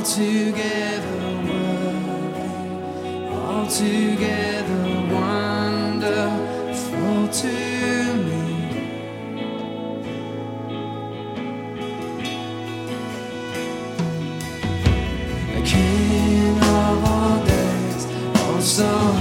altogether worthy, altogether wonderful to me. The King of all days, also